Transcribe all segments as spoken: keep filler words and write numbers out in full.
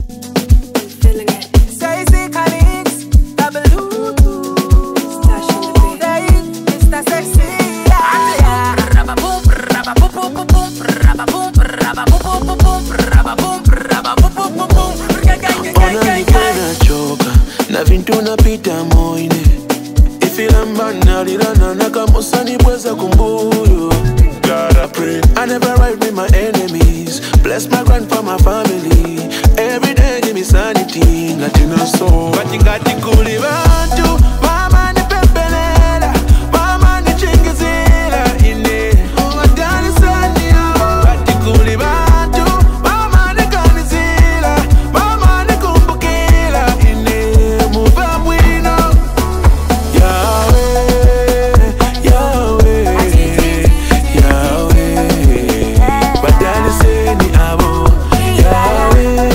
feeling it. Say, say, Calix, double U. Stash on the beat. Say, Mister Sexy. Yeah. Rababoom, rababoom, boom, boom, boom, rababoom, rababoom, boom, boom, boom, rababoom, rababoom, boom, boom. Choka na vintu napita moine ifilamba nalilana nakamusani bweza kumbuyo. God I pray I never ride with my enemies. Bless my grandpa, my family. Every day give me sanity. Latina soul Batingati kuli bantu mama ni pembelela mama ni chingizila ine Wadani sani yao Bati kuli bantu mama ni kanizila mama ni kumbukila ine Muva mwino Yahweh Yahweh Yahweh Badani seni abo Yahweh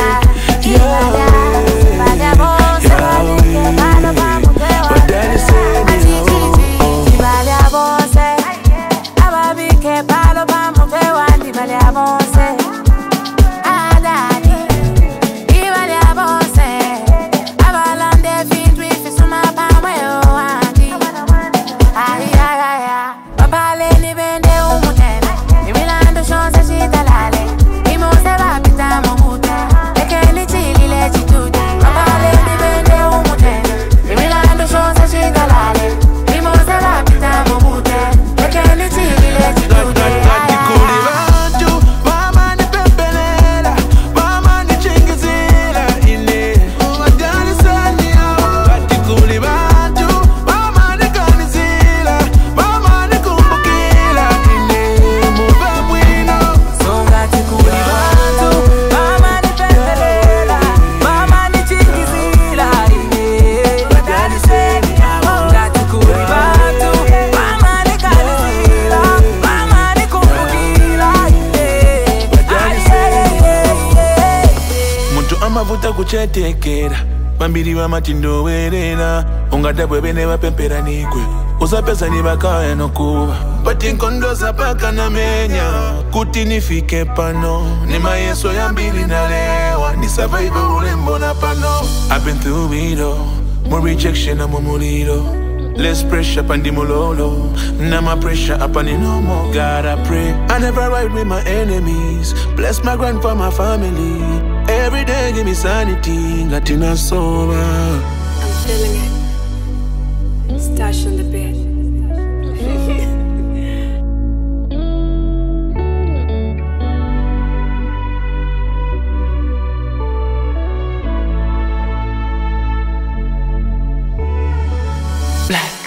Amavuta kuchetekera Bambiri wa matindo werena Ungadabwe bene wapempera nikwe Usapesa ni bakaya no kuwa Pati nkondo zapaka na menya Kuti nifike pano Ni maeso ya mbili na lewa Ni survive ulembo na pano I've been through it all More rejection na mumuliro Less pressure pandi mulolo Na my pressure upon no more. God I pray I never ride with my enemies. Bless my grandpa, my family. Every day give me sanity. Latina sober I'm feeling it. Stash on the beat. Black